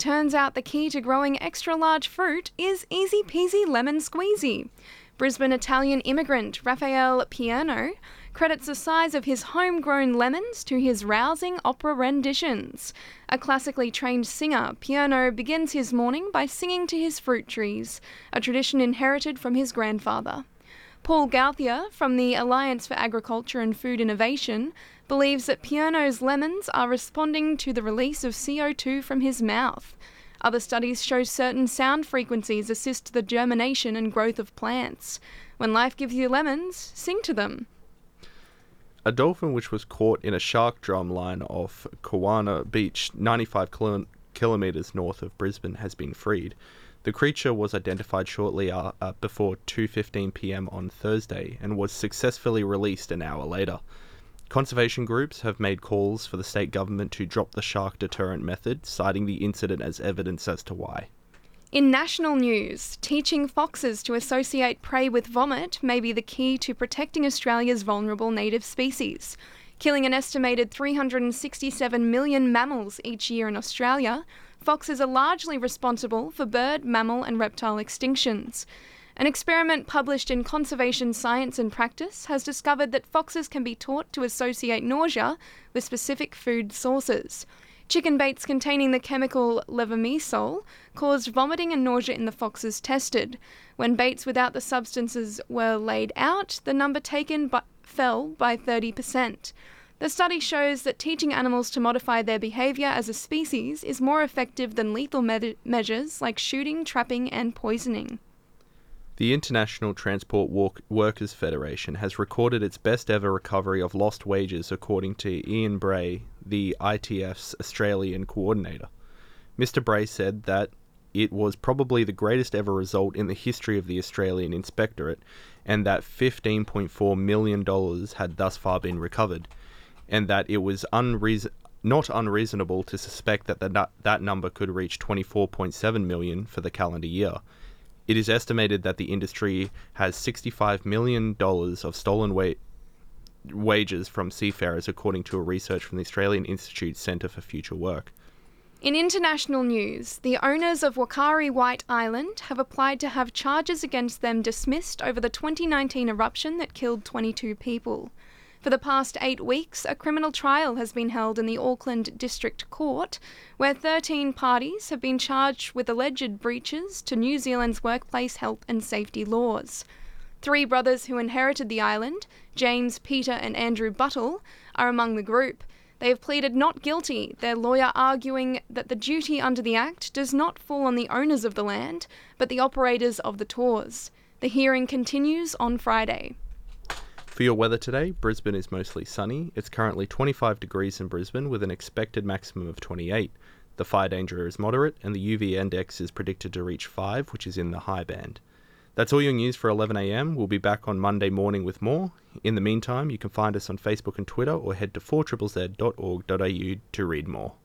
Turns out the key to growing extra large fruit is easy peasy lemon squeezy. Brisbane Italian immigrant Raphael Pierno credits the size of his homegrown lemons to his rousing opera renditions. A classically trained singer, Pierno begins his morning by singing to his fruit trees, a tradition inherited from his grandfather. Paul Gauthier, from the Alliance for Agriculture and Food Innovation, believes that Pierno's lemons are responding to the release of CO2 from his mouth. Other studies show certain sound frequencies assist the germination and growth of plants. When life gives you lemons, sing to them. A dolphin which was caught in a shark drum line off Kawana Beach, 95 kilometres north of Brisbane, has been freed. The creature was identified shortly before 2:15 p.m. on Thursday and was successfully released an hour later. Conservation groups have made calls for the state government to drop the shark deterrent method, citing the incident as evidence as to why. In national news, teaching foxes to associate prey with vomit may be the key to protecting Australia's vulnerable native species. Killing an estimated 367 million mammals each year in Australia, foxes are largely responsible for bird, mammal and reptile extinctions. An experiment published in Conservation Science and Practice has discovered that foxes can be taught to associate nausea with specific food sources. Chicken baits containing the chemical levamisole caused vomiting and nausea in the foxes tested. When baits without the substances were laid out, the number taken fell by 30%. The study shows that teaching animals to modify their behaviour as a species is more effective than lethal measures like shooting, trapping and poisoning. The International Transport Workers Federation has recorded its best ever recovery of lost wages, according to Ian Bray, the ITF's Australian coordinator. Mr. Bray said that it was probably the greatest ever result in the history of the Australian Inspectorate, and that $15.4 million had thus far been recovered, and that it was not unreasonable to suspect that that number could reach $24.7 million for the calendar year. It is estimated that the industry has $65 million of stolen wages from seafarers, according to a research from the Australian Institute Centre for Future Work. In international news, the owners of Wakari White Island have applied to have charges against them dismissed over the 2019 eruption that killed 22 people. For the past 8 weeks, a criminal trial has been held in the Auckland District Court, where 13 parties have been charged with alleged breaches to New Zealand's workplace health and safety laws. 3 brothers who inherited the island, James, Peter and Andrew Buttle, are among the group. They have pleaded not guilty, their lawyer arguing that the duty under the Act does not fall on the owners of the land, but the operators of the tours. The hearing continues on Friday. For your weather today, Brisbane is mostly sunny. It's currently 25 degrees in Brisbane with an expected maximum of 28. The fire danger is moderate and the UV index is predicted to reach 5, which is in the high band. That's all your news for 11 a.m. We'll be back on Monday morning with more. In the meantime, you can find us on Facebook and Twitter or head to 4ZZZ.org.au to read more.